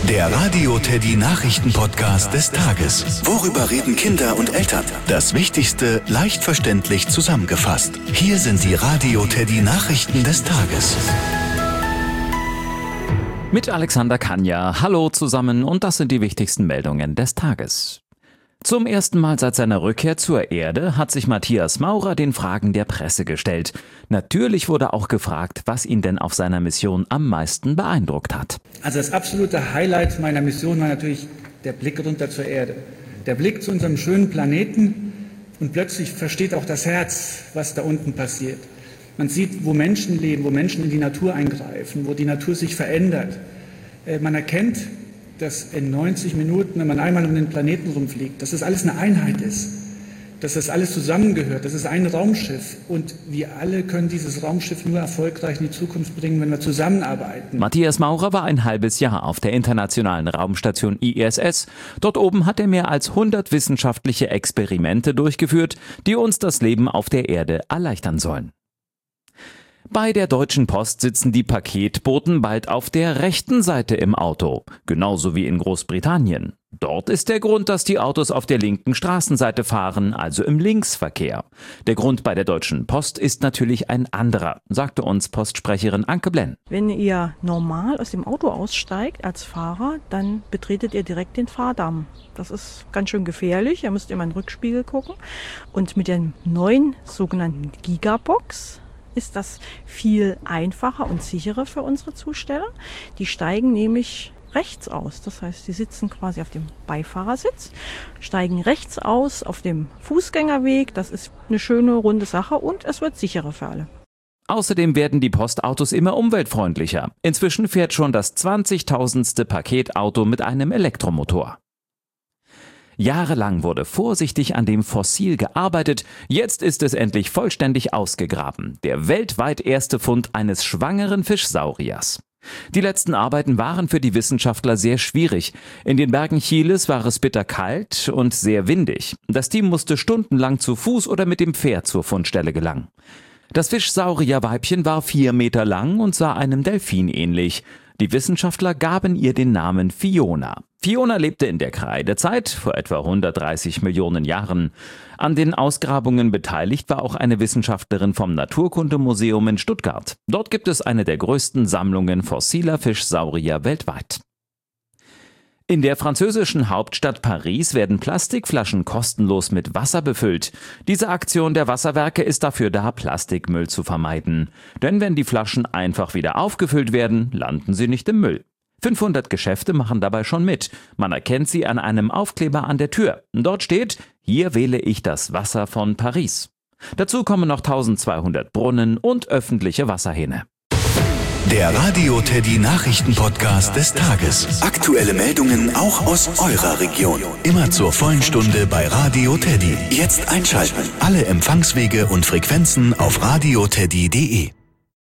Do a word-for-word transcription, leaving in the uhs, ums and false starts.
Der Radio Teddy Nachrichten-Podcast des Tages. Worüber reden Kinder und Eltern? Das Wichtigste leicht verständlich zusammengefasst. Hier sind die Radio Teddy Nachrichten des Tages. Mit Alexander Kanja. Hallo zusammen und das sind die wichtigsten Meldungen des Tages. Zum ersten Mal seit seiner Rückkehr zur Erde hat sich Matthias Maurer den Fragen der Presse gestellt. Natürlich wurde auch gefragt, was ihn denn auf seiner Mission am meisten beeindruckt hat. Also das absolute Highlight meiner Mission war natürlich der Blick runter zur Erde. Der Blick zu unserem schönen Planeten und plötzlich versteht auch das Herz, was da unten passiert. Man sieht, wo Menschen leben, wo Menschen in die Natur eingreifen, wo die Natur sich verändert. Man erkennt, dass in neunzig Minuten, wenn man einmal um den Planeten rumfliegt, dass das alles eine Einheit ist, dass das alles zusammengehört, das ist ein Raumschiff und wir alle können dieses Raumschiff nur erfolgreich in die Zukunft bringen, wenn wir zusammenarbeiten. Matthias Maurer war ein halbes Jahr auf der internationalen Raumstation I S S. Dort oben hat er mehr als hundert wissenschaftliche Experimente durchgeführt, die uns das Leben auf der Erde erleichtern sollen. Bei der Deutschen Post sitzen die Paketboten bald auf der rechten Seite im Auto, genauso wie in Großbritannien. Dort ist der Grund, dass die Autos auf der linken Straßenseite fahren, also im Linksverkehr. Der Grund bei der Deutschen Post ist natürlich ein anderer, sagte uns Postsprecherin Anke Blenn. Wenn ihr normal aus dem Auto aussteigt als Fahrer, dann betretet ihr direkt den Fahrdamm. Das ist ganz schön gefährlich, ihr müsst immer in den Rückspiegel gucken. Und mit der neuen sogenannten Gigabox ist das viel einfacher und sicherer für unsere Zusteller. Die steigen nämlich rechts aus. Das heißt, sie sitzen quasi auf dem Beifahrersitz, steigen rechts aus auf dem Fußgängerweg. Das ist eine schöne, runde Sache und es wird sicherer für alle. Außerdem werden die Postautos immer umweltfreundlicher. Inzwischen fährt schon das zwanzigtausendste Paketauto mit einem Elektromotor. Jahrelang wurde vorsichtig an dem Fossil gearbeitet, jetzt ist es endlich vollständig ausgegraben. Der weltweit erste Fund eines schwangeren Fischsauriers. Die letzten Arbeiten waren für die Wissenschaftler sehr schwierig. In den Bergen Chiles war es bitterkalt und sehr windig. Das Team musste stundenlang zu Fuß oder mit dem Pferd zur Fundstelle gelangen. Das Fischsaurierweibchen war vier Meter lang und sah einem Delfin ähnlich. Die Wissenschaftler gaben ihr den Namen Fiona. Fiona lebte in der Kreidezeit vor etwa hundertdreißig Millionen Jahren. An den Ausgrabungen beteiligt war auch eine Wissenschaftlerin vom Naturkundemuseum in Stuttgart. Dort gibt es eine der größten Sammlungen fossiler Fischsaurier weltweit. In der französischen Hauptstadt Paris werden Plastikflaschen kostenlos mit Wasser befüllt. Diese Aktion der Wasserwerke ist dafür da, Plastikmüll zu vermeiden. Denn wenn die Flaschen einfach wieder aufgefüllt werden, landen sie nicht im Müll. fünfhundert Geschäfte machen dabei schon mit. Man erkennt sie an einem Aufkleber an der Tür. Dort steht: Hier wähle ich das Wasser von Paris. Dazu kommen noch eintausendzweihundert Brunnen und öffentliche Wasserhähne. Der Radio Teddy Nachrichten-Podcast des Tages. Aktuelle Meldungen auch aus eurer Region. Immer zur vollen Stunde bei Radio Teddy. Jetzt einschalten. Alle Empfangswege und Frequenzen auf radioteddy punkt de.